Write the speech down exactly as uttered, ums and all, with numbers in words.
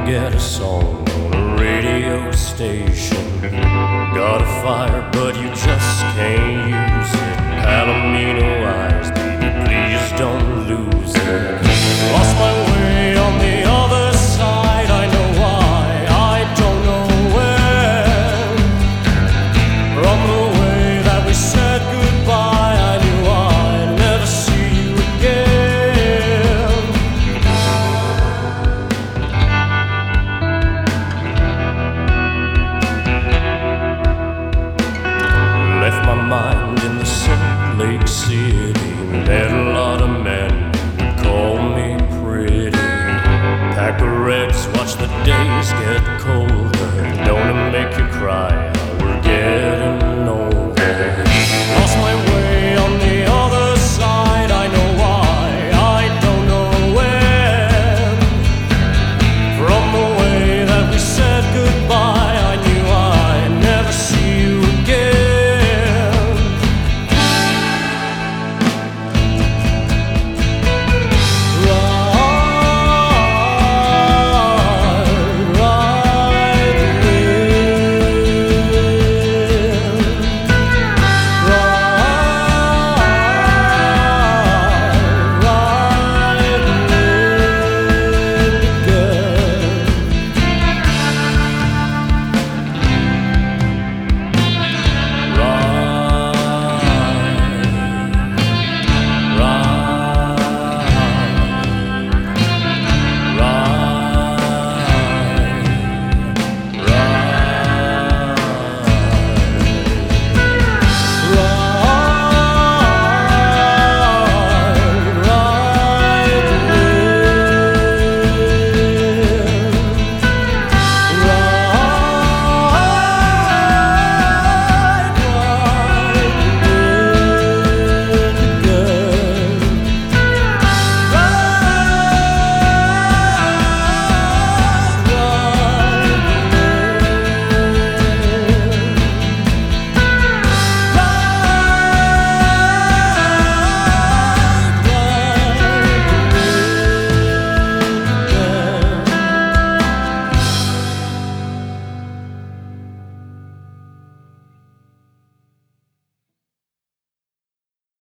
get a song on a radio station. Got a fire, but you just can't use it. Palomino eyes, baby, please don't lose it. Lost my way on the other side, I know why, I don't know when. From the way that we said goodbye, I knew I'd never see you again. Left my mind in the Salt Lake City. Met a lot of men who would call me pretty. Pack of reds, watch the days get